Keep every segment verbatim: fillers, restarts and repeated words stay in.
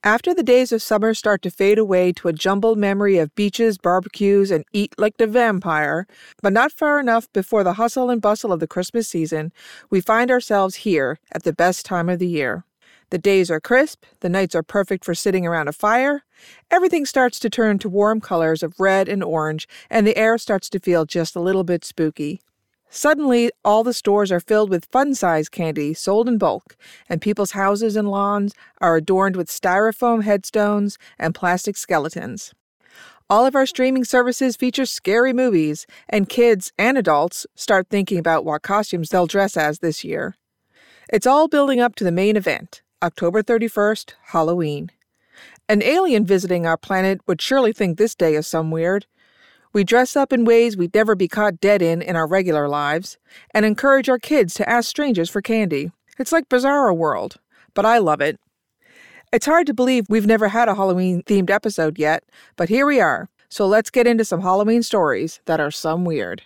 After the days of summer start to fade away to a jumbled memory of beaches, barbecues, and eat like the vampire, but not far enough before the hustle and bustle of the Christmas season, we find ourselves here at the best time of the year. The days are crisp, the nights are perfect for sitting around a fire, everything starts to turn to warm colors of red and orange, and the air starts to feel just a little bit spooky. Suddenly, all the stores are filled with fun-size candy sold in bulk, and people's houses and lawns are adorned with styrofoam headstones and plastic skeletons. All of our streaming services feature scary movies, and kids and adults start thinking about what costumes they'll dress as this year. It's all building up to the main event, October thirty-first, Halloween. An alien visiting our planet would surely think this day is some weird. We dress up in ways we'd never be caught dead in in our regular lives, and encourage our kids to ask strangers for candy. It's like Bizarro World, but I love it. It's hard to believe we've never had a Halloween-themed episode yet, but here we are. So let's get into some Halloween stories that are some weird.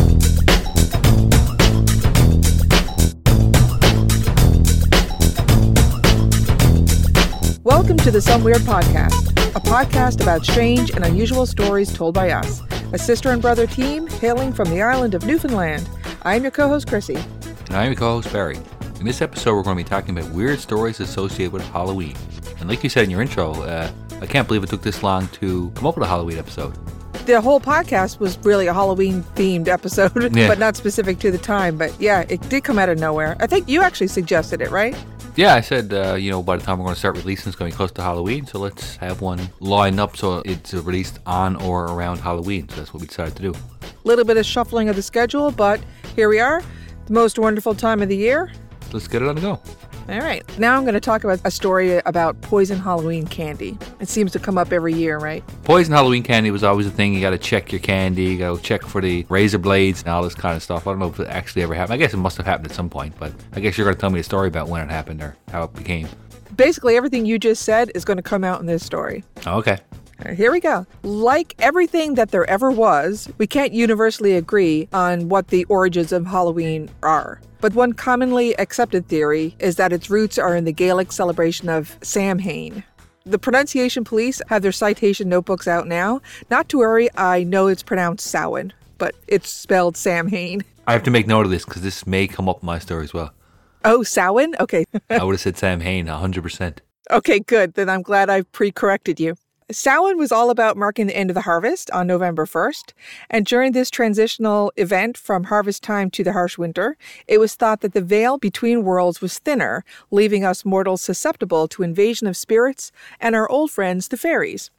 Welcome to the Some Weird Podcast, a podcast about strange and unusual stories told by us, a sister and brother team hailing from the island of Newfoundland. I'm your co-host, Chrissy. And I'm your co-host, Barry. In this episode, we're going to be talking about weird stories associated with Halloween. And like you said in your intro, uh, I can't believe it took this long to come up with a Halloween episode. The whole podcast was really a Halloween-themed episode, yeah. But not specific to the time. But yeah, it did come out of nowhere. I think you actually suggested it, right? Yeah, I said, uh, you know, by the time we're going to start releasing, it's going to be close to Halloween, so let's have one lined up so it's released on or around Halloween. So that's what we decided to do. A little bit of shuffling of the schedule, but here we are, the most wonderful time of the year. Let's get it on the go. All right. Now I'm going to talk about a story about poison Halloween candy. It seems to come up every year, right? Poison Halloween candy was always a thing. You got to check your candy. You got to check for the razor blades and all this kind of stuff. I don't know if it actually ever happened. I guess it must have happened at some point, but I guess you're going to tell me a story about when it happened or how it became. Basically, everything you just said is going to come out in this story. Oh, okay. Right, here we go. Like everything that there ever was, we can't universally agree on what the origins of Halloween are. But one commonly accepted theory is that its roots are in the Gaelic celebration of Samhain. The pronunciation police have their citation notebooks out now. Not to worry, I know it's pronounced Samhain, but it's spelled Samhain. I have to make note of this because this may come up in my story as well. Oh, Samhain? Okay. I would have said Samhain one hundred percent. Okay, good. Then I'm glad I pre-corrected you. Samhain was all about marking the end of the harvest on November first, and during this transitional event from harvest time to the harsh winter, it was thought that the veil between worlds was thinner, leaving us mortals susceptible to invasion of spirits and our old friends, the fairies.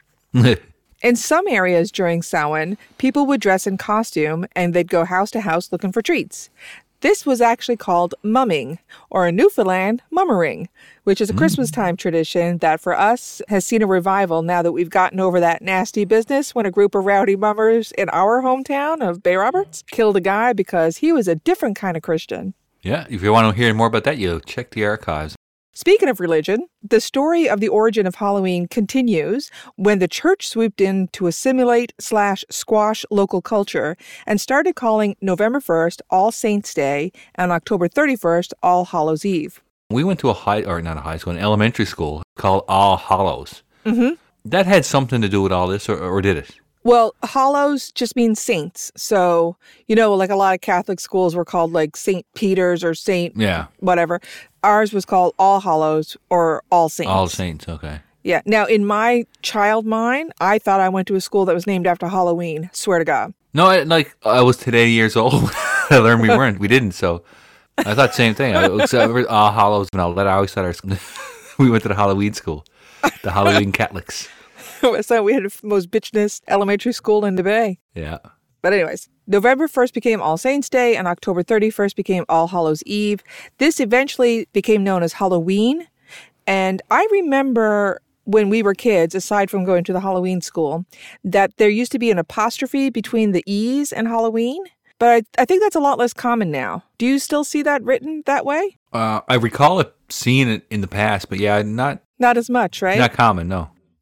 In some areas during Samhain, people would dress in costume and they'd go house to house looking for treats. This was actually called mumming, or in Newfoundland, mummering, which is a mm. Christmas time tradition that for us has seen a revival now that we've gotten over that nasty business when a group of rowdy mummers in our hometown of Bay Roberts killed a guy because he was a different kind of Christian. Yeah, if you want to hear more about that, you check the archives. Speaking of religion, the story of the origin of Halloween continues when the church swooped in to assimilate slash squash local culture and started calling November first All Saints' Day and October thirty-first All Hallows' Eve. We went to a high, or not a high school, an elementary school called All Hallows. Mm-hmm. That had something to do with all this, or, or did it? Well, Hallows just means saints. So, you know, like a lot of Catholic schools were called like Saint Peter's or Saint yeah. whatever. Ours was called All Hallows or All Saints. All Saints, okay. Yeah. Now, in my child mind, I thought I went to a school that was named after Halloween. Swear to God. No, I, like I was today years old. I learned we weren't. We didn't. So I thought the same thing. I was All Hallows and all that. I always thought our, we went to the Halloween school, the Halloween Catholics. So we had the most bitchness elementary school in the Bay. Yeah. But anyways, November first became All Saints' Day and October thirty-first became All Hallows' Eve. This eventually became known as Halloween. And I remember when we were kids, aside from going to the Halloween school, that there used to be an apostrophe between the E's and Halloween. But I, I think that's a lot less common now. Do you still see that written that way? Uh, I recall it seeing it in the past, but yeah, not... Not as much, right? Not common, no. No.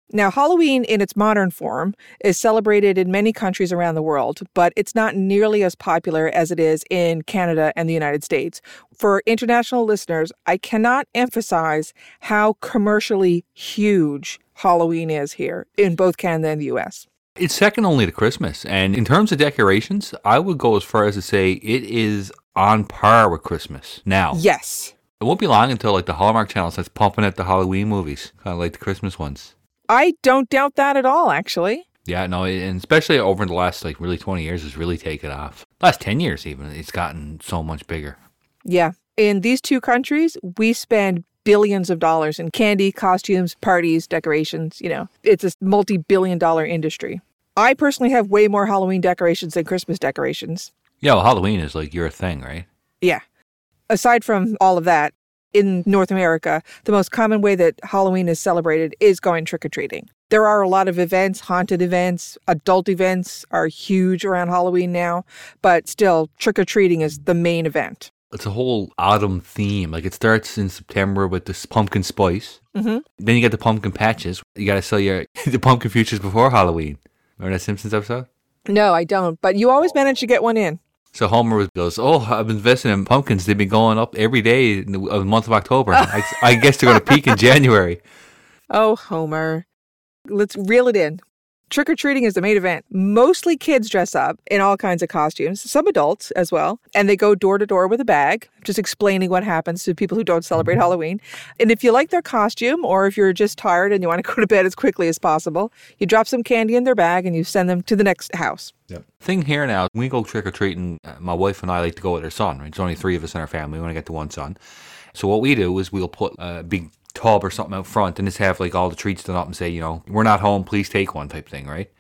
Now, Halloween in its modern form is celebrated in many countries around the world, but it's not nearly as popular as it is in Canada and the United States. For international listeners, I cannot emphasize how commercially huge Halloween is here in both Canada and the U S. It's second only to Christmas. And in terms of decorations, I would go as far as to say it is on par with Christmas now. Yes. It won't be long until like the Hallmark Channel starts pumping at the Halloween movies, kind of like the Christmas ones. I don't doubt that at all, actually. Yeah, no, and especially over the last like really twenty years, it's really taken off. Last ten years even, it's gotten so much bigger. Yeah. In these two countries, we spend billions of dollars in candy, costumes, parties, decorations. You know, it's a multi-billion dollar industry. I personally have way more Halloween decorations than Christmas decorations. Yeah, well, Halloween is like your thing, right? Yeah. Aside from all of that, in North America, the most common way that Halloween is celebrated is going trick-or-treating. There are a lot of events, haunted events, adult events are huge around Halloween now, but still, trick-or-treating is the main event. It's a whole autumn theme. Like it starts in September with this pumpkin spice. Mm-hmm. Then you get the pumpkin patches. You got to sell your the pumpkin futures before Halloween. Remember that Simpsons episode? No, I don't, but you always manage to get one in. So Homer goes, oh, I've been investing in pumpkins. They've been going up every day in the, of the month of October. I, I guess they're going to peak in January. Oh, Homer. Let's reel it in. Trick-or-treating is the main event. Mostly kids dress up in all kinds of costumes, some adults as well, and they go door to door with a bag, just explaining what happens to people who don't celebrate Halloween. And if you like their costume, or if you're just tired and you want to go to bed as quickly as possible, you drop some candy in their bag and you send them to the next house. Yep. Thing here now, when we go trick-or-treating, uh, my wife and I like to go with our son, right? There's only three of us in our family. We want to get to one son. So what we do is we'll put a big tub or something out front and just have like all the treats done up and say, you know, we're not home, please take one type thing, right?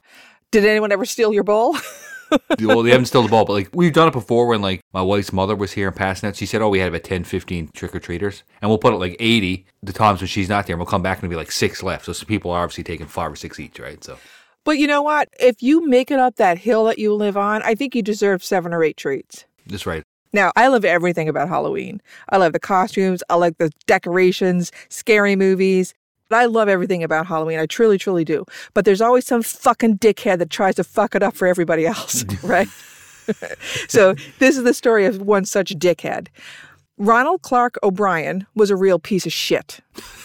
Did anyone ever steal your bowl? Well, they haven't stolen the bowl, but like we've done it before when like my wife's mother was here and passing it. She said, oh, we had about ten, fifteen trick-or-treaters. And we'll put it like eighty the times when she's not there. And we'll come back and there'll be like six left. So some people are obviously taking five or six each, right? So, but you know what? If you make it up that hill that you live on, I think you deserve seven or eight treats. That's right. Now, I love everything about Halloween. I love the costumes. I like the decorations, scary movies. I love everything about Halloween. I truly, truly do. But there's always some fucking dickhead that tries to fuck it up for everybody else, right? So this is the story of one such dickhead. Ronald Clark O'Brien was a real piece of shit.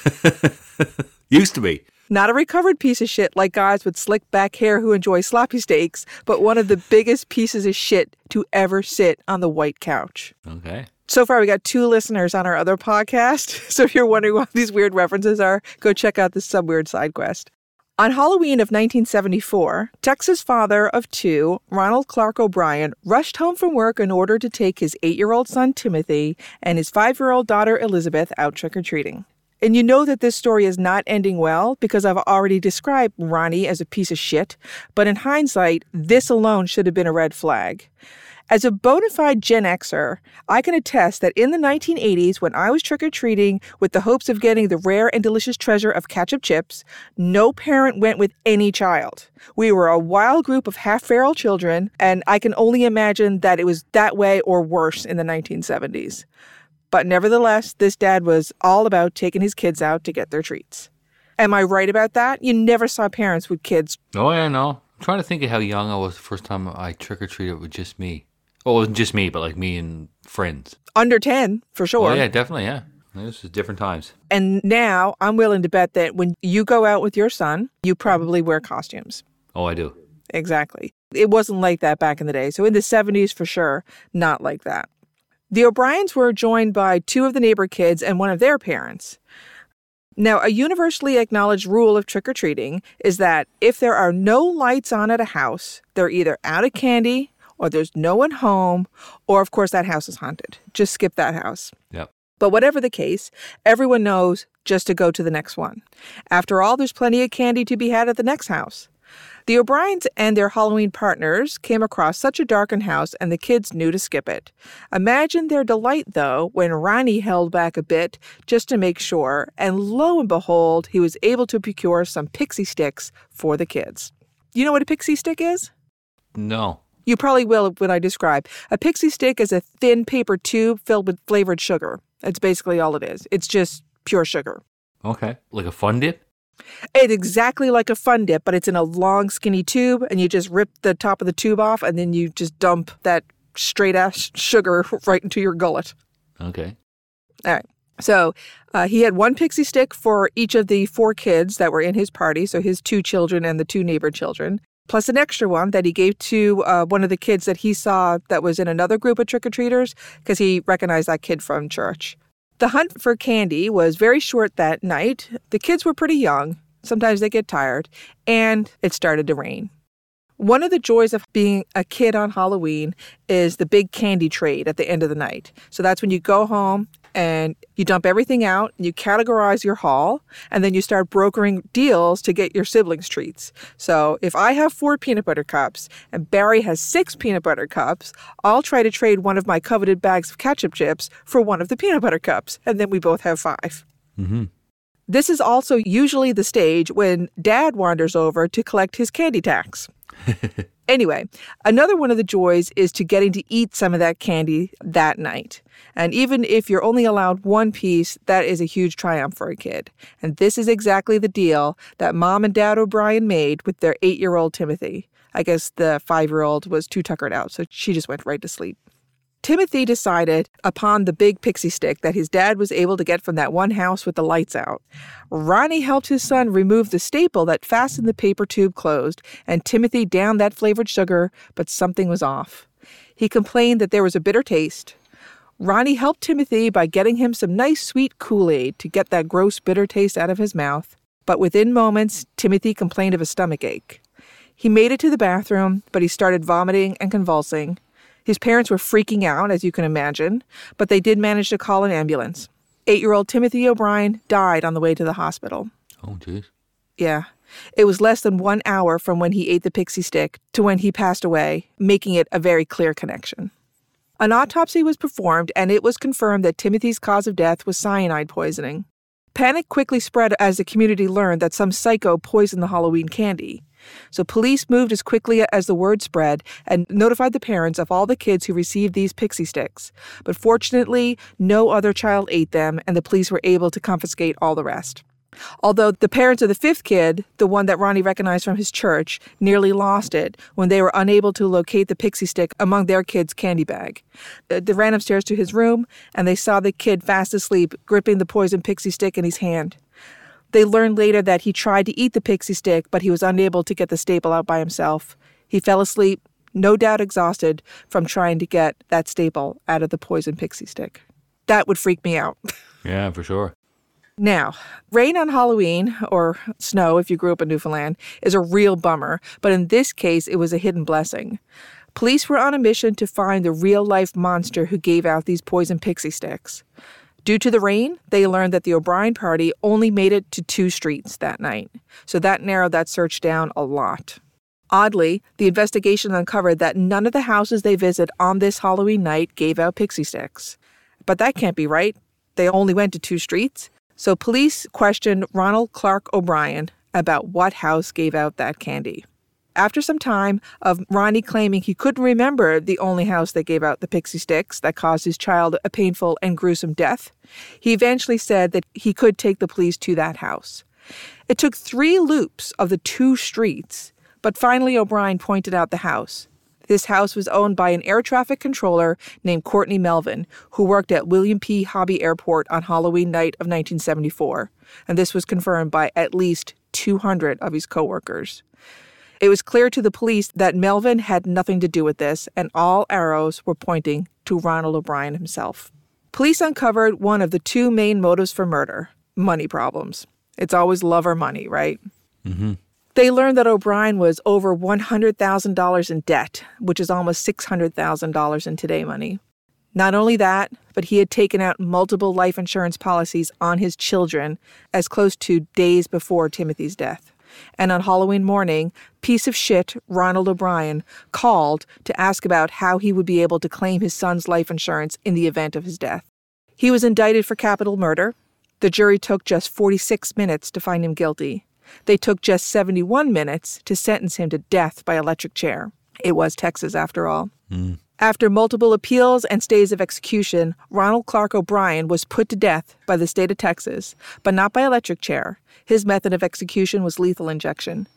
Used to be. Not a recovered piece of shit like guys with slick back hair who enjoy sloppy steaks, but one of the biggest pieces of shit to ever sit on the white couch. Okay. So far, we got two listeners on our other podcast. So if you're wondering what these weird references are, go check out the Some Weird Side Quest. On Halloween of nineteen seventy-four, Texas father of two, Ronald Clark O'Brien, rushed home from work in order to take his eight-year-old son, Timothy, and his five-year-old daughter, Elizabeth, out trick-or-treating. And you know that this story is not ending well because I've already described Ronnie as a piece of shit, but in hindsight, this alone should have been a red flag. As a bona fide Gen Xer, I can attest that in the nineteen eighties, when I was trick-or-treating with the hopes of getting the rare and delicious treasure of ketchup chips, no parent went with any child. We were a wild group of half-feral children, and I can only imagine that it was that way or worse in the nineteen seventies. But nevertheless, this dad was all about taking his kids out to get their treats. Am I right about that? You never saw parents with kids. Oh, yeah, no. I'm trying to think of how young I was the first time I trick-or-treated with just me. Well, it wasn't just me, but like me and friends. Under ten, for sure. Oh, yeah, definitely, yeah. This is different times. And now I'm willing to bet that when you go out with your son, you probably wear costumes. Oh, I do. Exactly. It wasn't like that back in the day. So in the seventies, for sure, not like that. The O'Briens were joined by two of the neighbor kids and one of their parents. Now, a universally acknowledged rule of trick-or-treating is that if there are no lights on at a house, they're either out of candy, or there's no one home, or of course that house is haunted. Just skip that house. Yep. But whatever the case, everyone knows just to go to the next one. After all, there's plenty of candy to be had at the next house. The O'Briens and their Halloween partners came across such a darkened house and the kids knew to skip it. Imagine their delight, though, when Ronnie held back a bit just to make sure, and lo and behold, he was able to procure some pixie sticks for the kids. You know what a pixie stick is? No. You probably will when I describe. A pixie stick is a thin paper tube filled with flavored sugar. That's basically all it is. It's just pure sugar. Okay. Like a Fun Dip? It's exactly like a Fun Dip, but it's in a long, skinny tube, and you just rip the top of the tube off, and then you just dump that straight-ass sugar right into your gullet. Okay. All right. So uh, he had one pixie stick for each of the four kids that were in his party, so his two children and the two neighbor children, plus an extra one that he gave to uh, one of the kids that he saw that was in another group of trick-or-treaters because he recognized that kid from church. The hunt for candy was very short that night. The kids were pretty young. Sometimes they get tired, and it started to rain. One of the joys of being a kid on Halloween is the big candy trade at the end of the night. So that's when you go home and you dump everything out, and you categorize your haul, and then you start brokering deals to get your siblings treats. So if I have four peanut butter cups and Barry has six peanut butter cups, I'll try to trade one of my coveted bags of ketchup chips for one of the peanut butter cups, and then we both have five. Mm-hmm. This is also usually the stage when Dad wanders over to collect his candy tax. Anyway, another one of the joys is to getting to eat some of that candy that night. And even if you're only allowed one piece, that is a huge triumph for a kid. And this is exactly the deal that Mom and Dad O'Brien made with their eight-year-old Timothy. I guess the five-year-old was too tuckered out, so she just went right to sleep. Timothy decided upon the big pixie stick that his dad was able to get from that one house with the lights out. Ronnie helped his son remove the staple that fastened the paper tube closed, and Timothy downed that flavored sugar, but something was off. He complained that there was a bitter taste. Ronnie helped Timothy by getting him some nice sweet Kool-Aid to get that gross bitter taste out of his mouth, but within moments, Timothy complained of a stomach ache. He made it to the bathroom, but he started vomiting and convulsing. His parents were freaking out, as you can imagine, but they did manage to call an ambulance. Eight-year-old Timothy O'Brien died on the way to the hospital. Oh, jeez. Yeah. It was less than one hour from when he ate the pixie stick to when he passed away, making it a very clear connection. An autopsy was performed, and it was confirmed that Timothy's cause of death was cyanide poisoning. Panic quickly spread as the community learned that some psycho poisoned the Halloween candy. So police moved as quickly as the word spread and notified the parents of all the kids who received these pixie sticks. But fortunately, no other child ate them, and the police were able to confiscate all the rest. Although the parents of the fifth kid, the one that Ronnie recognized from his church, nearly lost it when they were unable to locate the pixie stick among their kid's candy bag. They ran upstairs to his room, and they saw the kid fast asleep, gripping the poisoned pixie stick in his hand. They learned later that he tried to eat the pixie stick, but he was unable to get the staple out by himself. He fell asleep, no doubt exhausted from trying to get that staple out of the poisoned pixie stick. That would freak me out. Yeah, for sure. Now, rain on Halloween, or snow if you grew up in Newfoundland, is a real bummer, but in this case, it was a hidden blessing. Police were on a mission to find the real-life monster who gave out these poison pixie sticks. Due to the rain, they learned that the O'Brien party only made it to two streets that night, so that narrowed that search down a lot. Oddly, the investigation uncovered that none of the houses they visit on this Halloween night gave out pixie sticks. But that can't be right. They only went to two streets. So police questioned Ronald Clark O'Brien about what house gave out that candy. After some time of Ronnie claiming he couldn't remember the only house that gave out the pixie sticks that caused his child a painful and gruesome death, he eventually said that he could take the police to that house. It took three loops of the two streets, but finally O'Brien pointed out the house. This house was owned by an air traffic controller named Courtney Melvin, who worked at William P. Hobby Airport on Halloween night of nineteen seventy-four, and this was confirmed by at least two hundred of his coworkers. It was clear to the police that Melvin had nothing to do with this, and all arrows were pointing to Ronald O'Brien himself. Police uncovered one of the two main motives for murder: money problems. It's always love or money, right? Mm-hmm. They learned that O'Brien was over one hundred thousand dollars in debt, which is almost six hundred thousand dollars in today money. Not only that, but he had taken out multiple life insurance policies on his children as close to days before Timothy's death. And on Halloween morning, piece of shit Ronald O'Brien called to ask about how he would be able to claim his son's life insurance in the event of his death. He was indicted for capital murder. The jury took just forty-six minutes to find him guilty. They took just seventy-one minutes to sentence him to death by electric chair. It was Texas, after all. Mm. After multiple appeals and stays of execution, Ronald Clark O'Bryan was put to death by the state of Texas, but not by electric chair. His method of execution was lethal injection.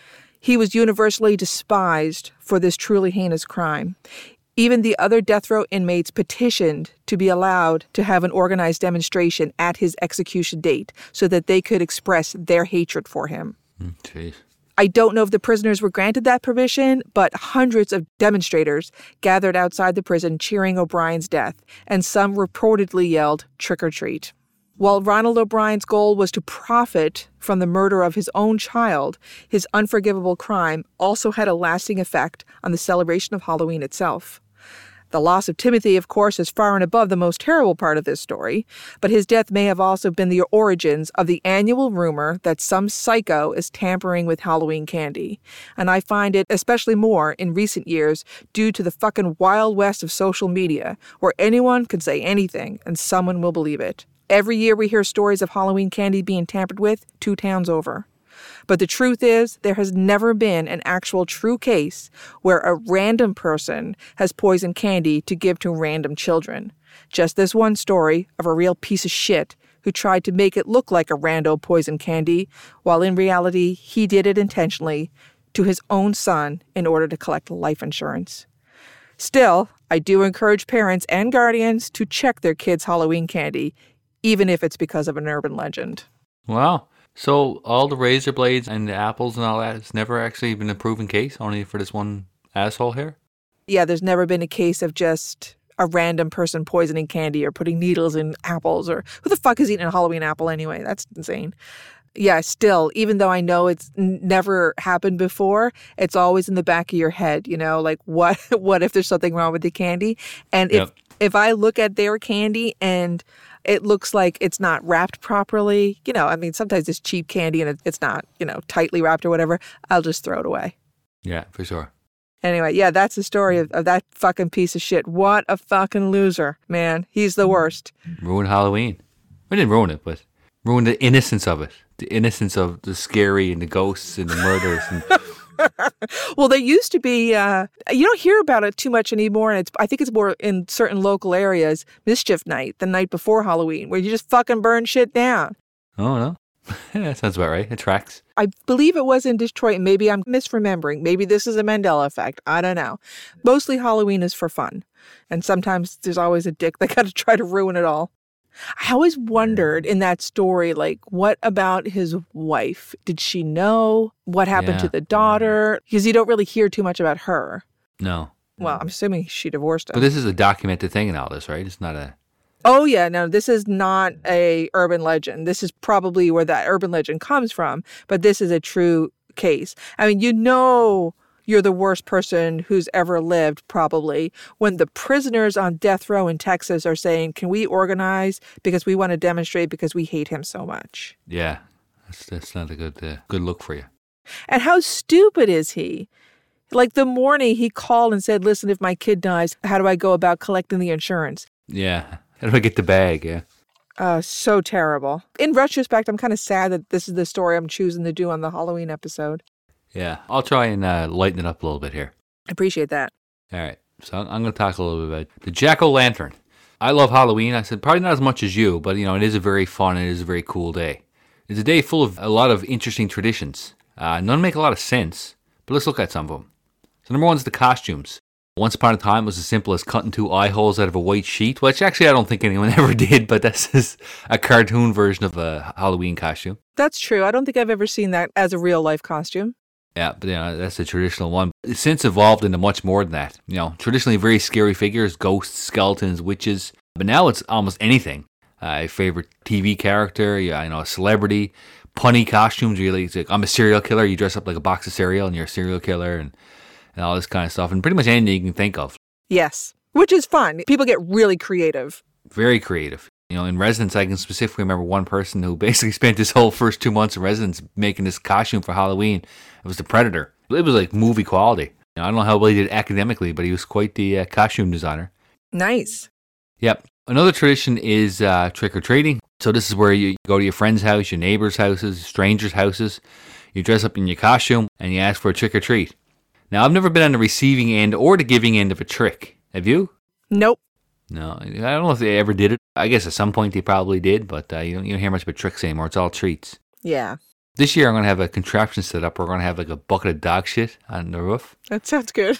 He was universally despised for this truly heinous crime. Even the other death row inmates petitioned to be allowed to have an organized demonstration at his execution date so that they could express their hatred for him. Jeez. I don't know if the prisoners were granted that permission, but hundreds of demonstrators gathered outside the prison cheering O'Brien's death, and some reportedly yelled, "Trick or treat." While Ronald O'Brien's goal was to profit from the murder of his own child, his unforgivable crime also had a lasting effect on the celebration of Halloween itself. The loss of Timothy, of course, is far and above the most terrible part of this story, but his death may have also been the origins of the annual rumor that some psycho is tampering with Halloween candy. And I find it especially more in recent years due to the fucking wild west of social media, where anyone can say anything and someone will believe it. Every year we hear stories of Halloween candy being tampered with two towns over. But the truth is, there has never been an actual true case where a random person has poisoned candy to give to random children. Just this one story of a real piece of shit who tried to make it look like a rando poisoned candy, while in reality, he did it intentionally to his own son in order to collect life insurance. Still, I do encourage parents and guardians to check their kids' Halloween candy, even if it's because of an urban legend. Wow. So all the razor blades and the apples and all that, it's never actually been a proven case, only for this one asshole here? Yeah, there's never been a case of just a random person poisoning candy or putting needles in apples, or who the fuck is eating a Halloween apple anyway? That's insane. Yeah, still, even though I know it's n- never happened before, it's always in the back of your head, you know, like what what if there's something wrong with the candy? And if Yep. if I look at their candy and it looks like it's not wrapped properly, you know, I mean, sometimes it's cheap candy and it, it's not, you know, tightly wrapped or whatever, I'll just throw it away. Yeah, for sure. Anyway, yeah, that's the story of, of that fucking piece of shit. What a fucking loser, man. He's the worst. Ruined Halloween. I didn't ruin it, but ruined the innocence of it. The innocence of the scary and the ghosts and the murders. And Well, there used to be, uh, you don't hear about it too much anymore, and it's I think it's more in certain local areas, Mischief Night, the night before Halloween, where you just fucking burn shit down. oh, no. Yeah, that sounds about right. It tracks. I believe it was in Detroit. Maybe I'm misremembering. Maybe this is a Mandela effect. I don't know. Mostly Halloween is for fun. And sometimes there's always a dick that got to try to ruin it all. I always wondered in that story, like, what about his wife? Did she know what happened Yeah. to the daughter? Because you don't really hear too much about her. No. Well, I'm assuming she divorced him. But this is a documented thing in all this, right? It's not a... Oh, yeah. No, this is not a urban legend. This is probably where that urban legend comes from. But this is a true case. I mean, you know you're the worst person who's ever lived, probably, when the prisoners on death row in Texas are saying, can we organize because we want to demonstrate because we hate him so much? Yeah. That's, that's not a good uh, good look for you. And how stupid is he? Like the morning he called and said, listen, if my kid dies, how do I go about collecting the insurance? Yeah. How do I get the bag? Yeah. Uh, so terrible. In retrospect, I'm kind of sad that this is the story I'm choosing to do on the Halloween episode. Yeah. I'll try and uh, lighten it up a little bit here. I appreciate that. All right. So I'm going to talk a little bit about the jack-o'-lantern. I love Halloween. I said probably not as much as you, but, you know, it is a very fun, it is a very cool day. It's a day full of a lot of interesting traditions. Uh, none make a lot of sense, but let's look at some of them. So number one is the costumes. Once upon a time, it was as simple as cutting two eye holes out of a white sheet, which actually I don't think anyone ever did, but this is a cartoon version of a Halloween costume. That's true. I don't think I've ever seen that as a real-life costume. Yeah, but you know, that's the traditional one. It's since evolved into much more than that. You know, traditionally very scary figures, ghosts, skeletons, witches, but now it's almost anything. Uh, a favorite T V character, yeah, you know, a celebrity, punny costumes. Really, it's like, I'm a serial killer. You dress up like a box of cereal, and you're a serial killer, and, and all this kind of stuff, and pretty much anything you can think of. Yes, which is fun. People get really creative. Very creative. You know, in residence, I can specifically remember one person who basically spent his whole first two months in residence making this costume for Halloween. It was the Predator. It was like movie quality. You know, I don't know how well he did academically, but he was quite the uh, costume designer. Nice. Yep. Another tradition is uh, trick-or-treating. So this is where you go to your friend's house, your neighbor's houses, strangers' houses. You dress up in your costume and you ask for a trick-or-treat. Now, I've never been on the receiving end or the giving end of a trick. Have you? Nope. No, I don't know if they ever did it. I guess at some point they probably did, but uh, you, don't, you don't hear much about tricks anymore. It's all treats. Yeah. This year I'm going to have a contraption set up. We're going to have like a bucket of dog shit on the roof. That sounds good.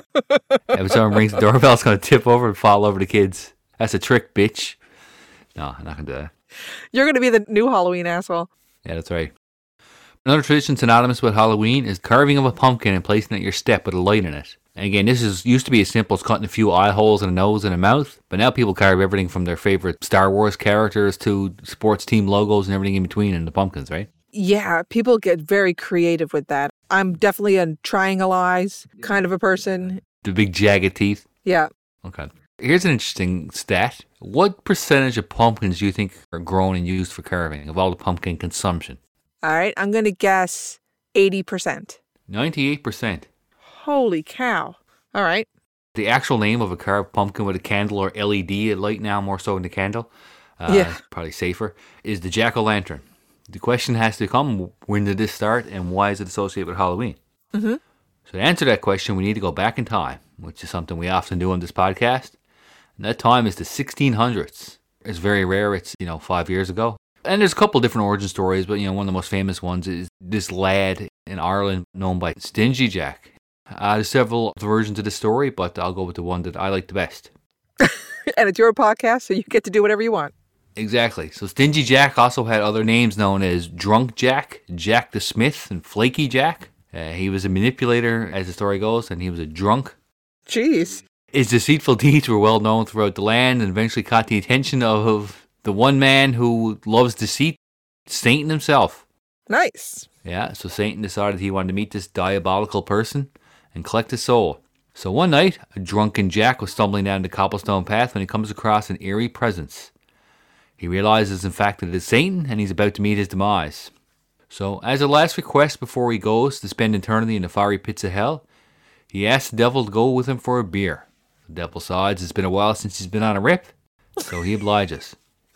Every time it rings the doorbell, it's going to tip over and fall over the kids. That's a trick, bitch. No, I'm not going to do that. You're going to be the new Halloween asshole. Yeah, that's right. Another tradition synonymous with Halloween is carving of a pumpkin and placing it at your step with a light in it. And again, this is used to be as simple as cutting a few eye holes and a nose and a mouth, but now people carve everything from their favorite Star Wars characters to sports team logos and everything in between in the pumpkins, right? Yeah, people get very creative with that. I'm definitely a triangle eyes kind of a person. The big jagged teeth. Yeah. Okay. Here's an interesting stat. What percentage of pumpkins do you think are grown and used for carving of all the pumpkin consumption? All right, I'm going to guess eighty percent. ninety-eight percent. Holy cow. All right. The actual name of a carved pumpkin with a candle or L E D light now, more so than the candle, uh, yeah. probably safer, is the jack-o'-lantern. The question has to come, when did this start and why is it associated with Halloween? Mm-hmm. So to answer that question, we need to go back in time, which is something we often do on this podcast. And that time is the sixteen hundreds. It's very rare. It's, you know, five years ago. And there's a couple different origin stories, but, you know, one of the most famous ones is this lad in Ireland known by Stingy Jack. Uh, there's several versions of the story, but I'll go with the one that I like the best. And it's your podcast, so you get to do whatever you want. Exactly. So Stingy Jack also had other names known as Drunk Jack, Jack the Smith, and Flaky Jack. Uh, he was a manipulator, as the story goes, and he was a drunk. Jeez. His deceitful deeds were well known throughout the land and eventually caught the attention of the one man who loves deceit, Satan himself. Nice. Yeah, so Satan decided he wanted to meet this diabolical person and collect his soul. So one night, a drunken Jack was stumbling down the cobblestone path when he comes across an eerie presence. He realizes, in fact, that it is Satan, and he's about to meet his demise. So, as a last request before he goes to spend eternity in the fiery pits of hell, he asks the devil to go with him for a beer. The devil sighs. It's been a while since he's been on a rip, so he obliges.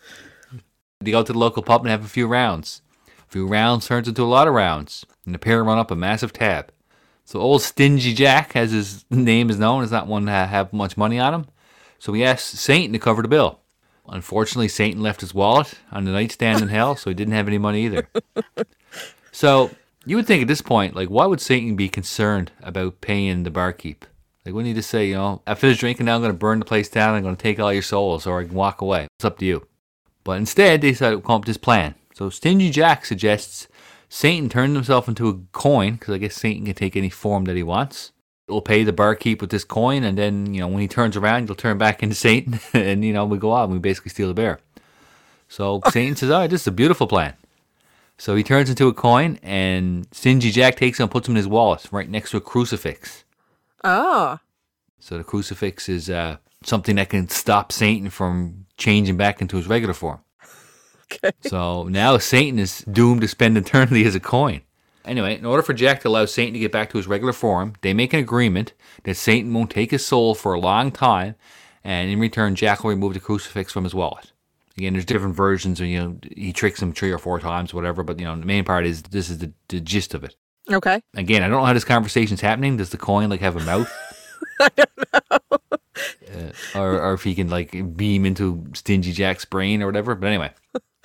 They go to the local pub and have a few rounds. A few rounds turns into a lot of rounds, and the pair run up a massive tab. So old Stingy Jack, as his name is known, is not one to have much money on him. So he asks Satan to cover the bill. Unfortunately, Satan left his wallet on the nightstand in hell, so he didn't have any money either. So you would think at this point, like, why would Satan be concerned about paying the barkeep? Like, wouldn't he just say, you know, I finished drinking, now I'm going to burn the place down, I'm going to take all your souls, or I can walk away. It's up to you. But instead, they decided to come up with this plan. So Stingy Jack suggests Satan turn himself into a coin, because I guess Satan can take any form that he wants. He'll pay the barkeep with this coin, and then, you know, when he turns around, he'll turn back into Satan, and, you know, we go out and we basically steal the bear. So Satan says, all right, this is a beautiful plan. So he turns into a coin, and Stingy Jack takes it and puts him in his wallet, right next to a crucifix. Oh. So the crucifix is uh, something that can stop Satan from changing back into his regular form. Okay. So now Satan is doomed to spend eternity as a coin. Anyway, in order for Jack to allow Satan to get back to his regular form, they make an agreement that Satan won't take his soul for a long time, and in return, Jack will remove the crucifix from his wallet. Again, there's different versions, and, you know, he tricks him three or four times, whatever, but, you know, the main part is this is the, the gist of it. Okay. Again, I don't know how this conversation's happening. Does the coin, like, have a mouth? I don't know. uh, or, or if he can, like, beam into Stingy Jack's brain or whatever, but anyway.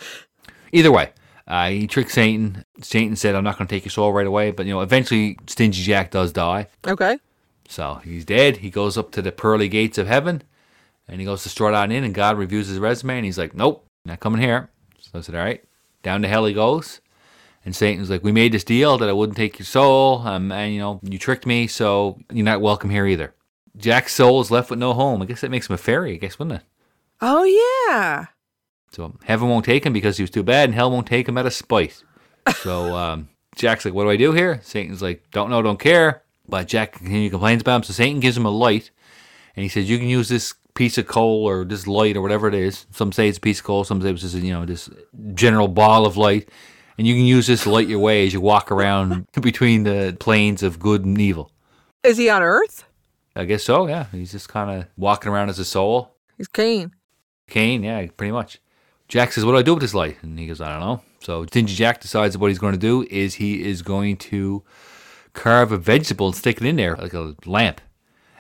Either way. Uh, he tricked Satan. Satan said, I'm not going to take your soul right away. But, you know, eventually Stingy Jack does die. Okay. So he's dead. He goes up to the pearly gates of heaven. And he goes to strut on in. And God reviews his resume. And he's like, nope, not coming here. So I said, all right. Down to hell he goes. And Satan's like, we made this deal that I wouldn't take your soul. Um, and, you know, you tricked me. So you're not welcome here either. Jack's soul is left with no home. I guess that makes him a fairy, I guess, wouldn't it? Oh, yeah. So heaven won't take him because he was too bad, and hell won't take him out of spite. So um, Jack's like, what do I do here? Satan's like, don't know, don't care. But Jack continually complains about him, so Satan gives him a light, and he says, you can use this piece of coal or this light or whatever it is. Some say it's a piece of coal, some say it's just, you know, this general ball of light, and you can use this to light your way as you walk around between the planes of good and evil. Is he on Earth? I guess so, yeah. He's just kind of walking around as a soul. He's Cain. Cain, yeah, pretty much. Jack says, what do I do with this light? And he goes, I don't know. So Stingy Jack decides what he's going to do is he is going to carve a vegetable and stick it in there like a lamp.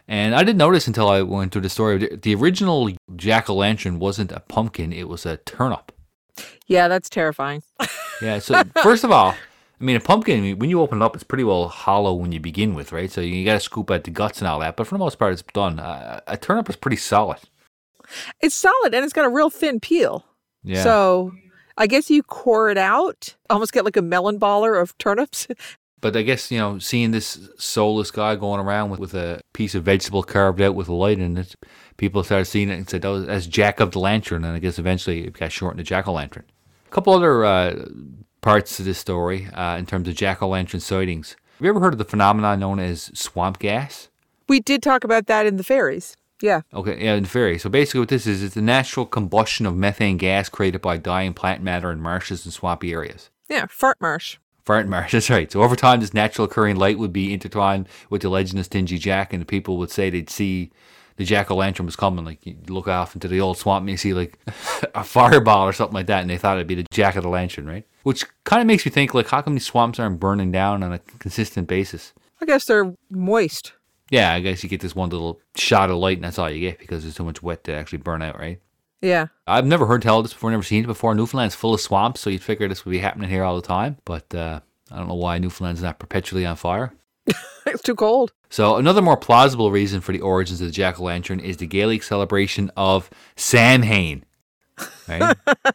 And I didn't notice until I went through the story. The the original jack-o'-lantern wasn't a pumpkin, it was a turnip. Yeah, that's terrifying. Yeah, so first of all, I mean, a pumpkin, when you open it up, it's pretty well hollow when you begin with, right? So you got to scoop out the guts and all that. But for the most part, it's done. Uh, a turnip is pretty solid. It's solid, and it's got a real thin peel. Yeah. So I guess you core it out, almost get like a melon baller of turnips. But I guess, you know, seeing this soulless guy going around with, with a piece of vegetable carved out with a light in it, people started seeing it and said, oh, that's Jack of the Lantern. And I guess eventually it got shortened to Jack-o'-lantern. A couple other uh, parts to this story uh, in terms of Jack-o'-lantern sightings. Have you ever heard of the phenomenon known as swamp gas? We did talk about that in the fairies. Yeah. Okay, yeah, in the fairy. So basically what this is, it's the natural combustion of methane gas created by dying plant matter in marshes and swampy areas. Yeah, fart marsh. Fart marsh, that's right. So over time, this natural occurring light would be intertwined with the legend of Stingy Jack, and the people would say they'd see the jack-o'-lantern was coming. Like, you look off into the old swamp and you see, like, a fireball or something like that, and they thought it'd be the jack-o'-lantern, right? Which kind of makes me think, like, how come these swamps aren't burning down on a consistent basis? I guess they're moist. Yeah, I guess you get this one little shot of light, and that's all you get because there's too much wet to actually burn out, right? Yeah. I've never heard tell of this before, never seen it before. Newfoundland's full of swamps, so you'd figure this would be happening here all the time. But uh, I don't know why Newfoundland's not perpetually on fire. It's too cold. So another more plausible reason for the origins of the jack-o'-lantern is the Gaelic celebration of Samhain. Right?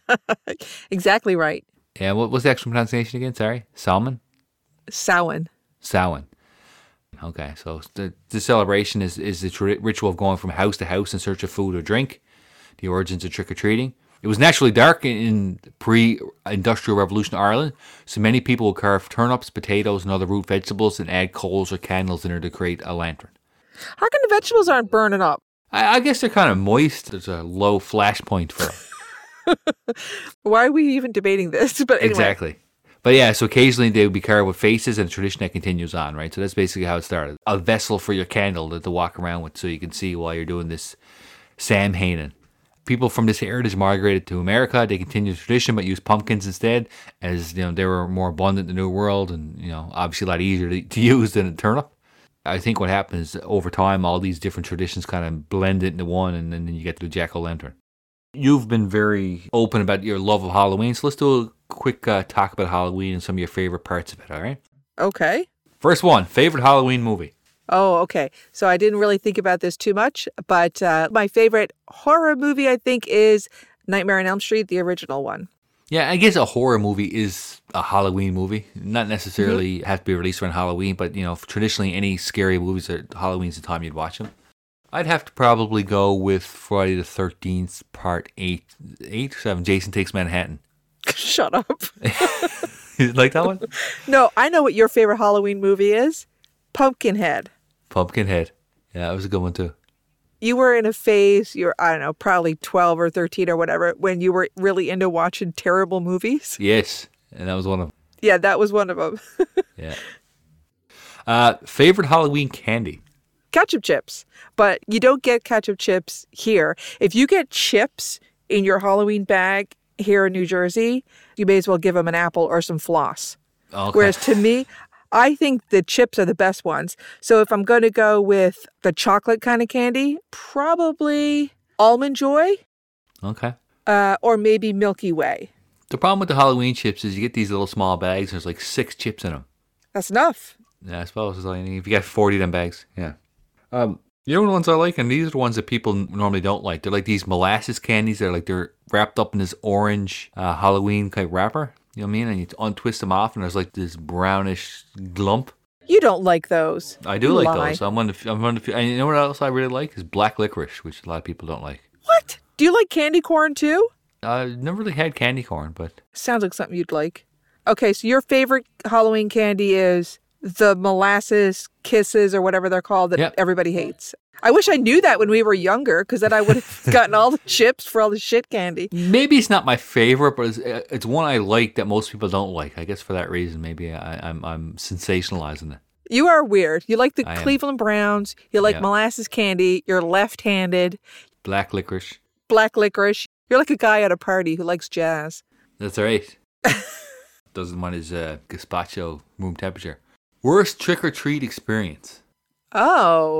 Exactly right. Yeah, what was the actual pronunciation again? Sorry? Salmon? Samhain. Samhain. Okay, so the, the celebration is, is the tri- ritual of going from house to house in search of food or drink. The origins of trick-or-treating. It was naturally dark in, in pre-industrial revolution Ireland, so many people would carve turnips, potatoes, and other root vegetables and add coals or candles in order to create a lantern. How come the vegetables aren't burning up? I, I guess they're kind of moist. There's a low flash point for them. Why are we even debating this? But anyway. Exactly. But yeah, so occasionally they would be carved with faces, and a tradition that continues on, right? So that's basically how it started. A vessel for your candle to, to walk around with so you can see while you're doing this Samhain. People from this heritage migrated to America. They continued the tradition, but used pumpkins instead, as you know they were more abundant in the New World, and you know obviously a lot easier to, to use than a turnip. I think what happens is over time, all these different traditions kind of blend into one, and, and then you get to the jack-o'-lantern. You've been very open about your love of Halloween, so let's do a quick uh, talk about Halloween and some of your favorite parts of it. All right. Okay. First one, favorite Halloween movie. Oh, okay. So I didn't really think about this too much, but uh, my favorite horror movie, I think, is Nightmare on Elm Street, the original one. Yeah, I guess a horror movie is a Halloween movie. Not necessarily mm-hmm. have to be released around Halloween, but, you know, traditionally any scary movies, are, Halloween's the time you'd watch them. I'd have to probably go with Friday the thirteenth, Part eight, eight or seven, Jason Takes Manhattan. Shut up. You like that one? No, I know what your favorite Halloween movie is. Pumpkinhead. Pumpkinhead. Yeah, that was a good one too. You were in a phase, you're, I don't know, probably twelve or thirteen or whatever, when you were really into watching terrible movies. Yes, and that was one of them. Yeah, that was one of them. Yeah. Uh, favorite Halloween candy? Ketchup chips. But you don't get ketchup chips here. If you get chips in your Halloween bag here in New Jersey, you may as well give them an apple or some floss. Okay. Whereas to me, I think the chips are the best ones. So if I'm going to go with the chocolate kind of candy, probably Almond Joy. Okay. Uh, or maybe Milky Way. The problem with the Halloween chips is you get these little small bags. There's like six chips in them. That's enough. Yeah, I suppose it's like if you got forty of them bags. Yeah. Um, you know what ones I like, and these are the ones that people normally don't like. They're like these molasses candies. They're like they're wrapped up in this orange uh, Halloween type wrapper. You know what I mean? And you untwist them off, and there's like this brownish glump. You don't like those. I do You like lie. those. I'm one of, I'm one of, and you know what else I really like is black licorice, which a lot of people don't like. What? Do you like candy corn too? I've never really had candy corn, but Sounds like something you'd like. Okay, so your favorite Halloween candy is the molasses kisses or whatever they're called that Yep. everybody hates. I wish I knew that when we were younger, because then I would have gotten all the chips for all the shit candy. maybe it's not my favorite, but it's, it's one I like that most people don't like. I guess for that reason, maybe I, I'm I'm sensationalizing it. You are weird. You like the I am. Cleveland Browns. You like Yeah. molasses candy. You're left-handed. Black licorice. Black licorice. You're like a guy at a party who likes jazz. That's right. Doesn't want his uh, gazpacho room temperature. Worst trick or treat experience. Oh.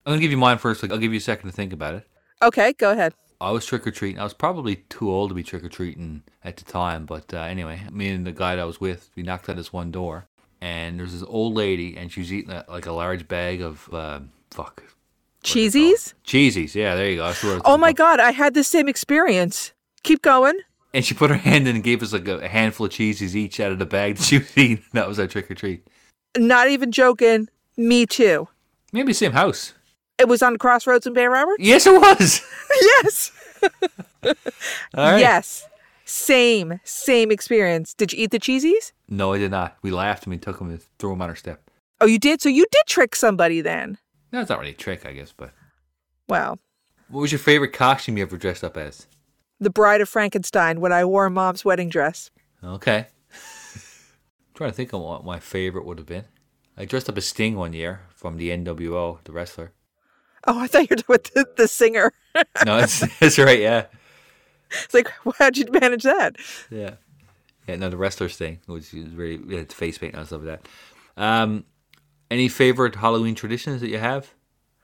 I'm gonna give you mine first. Like, I'll give you a second to think about it. Okay, go ahead. I was trick or treating. I was probably too old to be trick or treating at the time, but uh, anyway, me and the guy that I was with, we knocked at this one door, and there's this old lady, and she was eating a, like a large bag of uh, fuck Cheesies? Cheesies. Yeah, there you go. That's what I was Oh my about. God, I had the same experience. Keep going. And she put her hand in and gave us like a handful of cheesies each out of the bag that she was eating. That was our trick or treat. Not even joking. Me too. Maybe same house. It was on Crossroads in Bay Roberts? Yes, it was. Yes. All right. Yes. Same, same experience. Did you eat the cheesies? No, I did not. We laughed and we took them and threw them on our step. Oh, you did? So you did trick somebody then? No, it's not really a trick, I guess, but. Wow. What was your favorite costume you ever dressed up as? The Bride of Frankenstein when I wore Mom's wedding dress. Okay. I'm trying to think of what my favorite would have been. I dressed up as Sting one year from the N W O, the wrestler. Oh, I thought you were with the, the singer. No, that's, that's right, yeah. It's like, how'd you manage that? Yeah. Yeah, no, the wrestler Sting, which is very, yeah, it's face paint and stuff like that. Um, any favorite Halloween traditions that you have?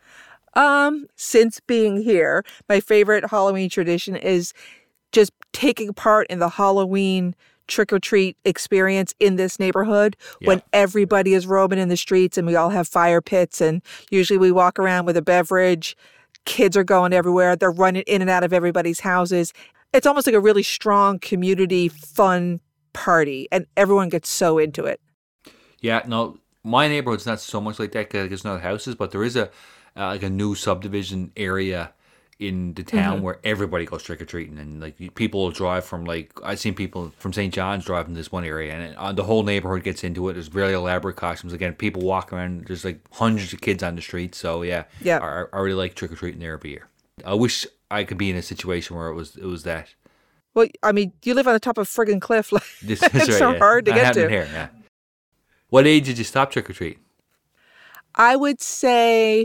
Um, since being here, my favorite Halloween tradition is just taking part in the Halloween trick-or-treat experience in this neighborhood Yeah. when everybody is roaming in the streets and we all have fire pits, and usually we walk around with a beverage. Kids are going everywhere. They're running in and out of everybody's houses. It's almost like a really strong community fun party, and everyone gets so into it. Yeah, no, my neighborhood's not so much like that because there's no houses, but there is a uh, like a new subdivision area in the town Mm-hmm. where everybody goes trick or treating, and like people will drive from like I've seen people from Saint John's driving to this one area, and uh, the whole neighborhood gets into it. There's really elaborate costumes. Again, people walk around. There's like hundreds of kids on the street. So yeah, Yeah. I, I really like trick or treating there every year. I wish I could be in a situation where it was it was that. Well, I mean, you live on the top of a friggin' cliff. Like, This it's is right, so yeah. hard to Not get happening to. Here, yeah. What age did you stop trick or treating? I would say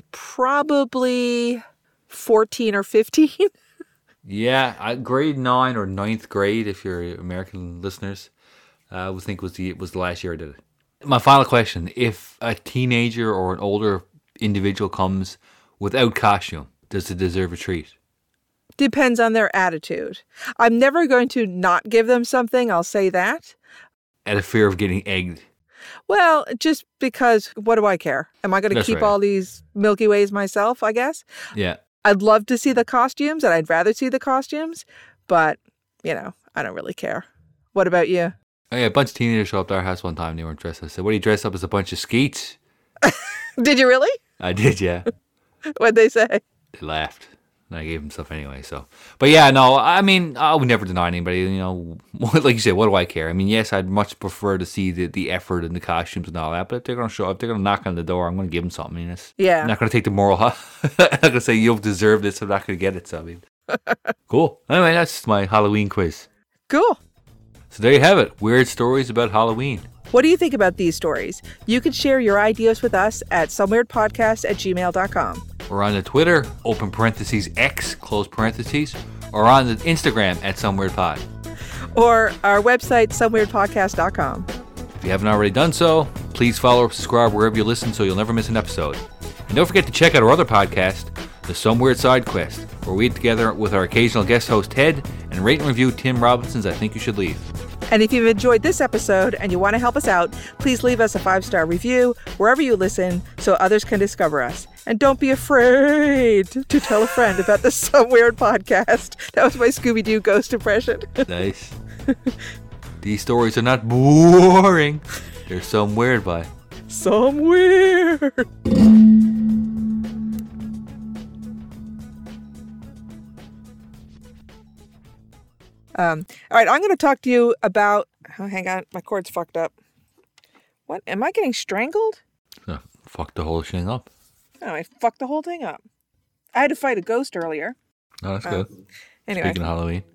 probably fourteen or fifteen. Yeah, I, grade nine or ninth grade, if you're American listeners, uh, I would think was the was the last year I did it. My final question: if a teenager or an older individual comes without costume, does it deserve a treat? Depends on their attitude. I'm never going to not give them something, I'll say that. Out of fear of getting egged. Well, just because, what do I care? Am I going to That's keep right. all these Milky Ways myself, I guess? Yeah. I'd love to see the costumes, and I'd rather see the costumes, but, you know, I don't really care. What about you? Oh, yeah, a bunch of teenagers showed up to our house one time and they weren't dressed. I said, what do you dress up as a bunch of skeets? Did you really? I did, yeah. What'd they say? They laughed. And I gave them stuff anyway, so. But yeah, no, I mean, I would never deny anybody, you know. Like you said, what do I care? I mean, yes, I'd much prefer to see the, the effort and the costumes and all that, but if they're going to show up, if they're going to knock on the door, I'm going to give them something. I mean, it's, Yeah. I'm not going to take the moral. I'm not going to say, you'll deserve this, I'm not going to get it, so I mean. Cool. Anyway, that's my Halloween quiz. Cool. So there you have it. Weird stories about Halloween. What do you think about these stories? You can share your ideas with us at someweirdpodcast at gmail dot com. We're on the Twitter, open parentheses, X, close parentheses, or on the Instagram at someweirdpod. Or our website, some weird podcast dot com. If you haven't already done so, please follow or subscribe wherever you listen so you'll never miss an episode. And don't forget to check out our other podcast, The Some Weird Side Quest, where we get together with our occasional guest host Ted and rate and review Tim Robinson's I Think You Should Leave. And if you've enjoyed this episode and you want to help us out, please leave us a five-star review wherever you listen so others can discover us. And don't be afraid to tell a friend about the Some Weird Podcast. That was my Scooby-Doo ghost impression. Nice. These stories are not boring. They're some weird, by. Some weird. Um, all right, I'm going to talk to you about... Oh, hang on, my cord's fucked up. What? Am I getting strangled? Oh, fuck the whole thing up. Oh, I fucked the whole thing up. I had to fight a ghost earlier. Oh, that's Oh, good. Anyway, Speaking of Halloween.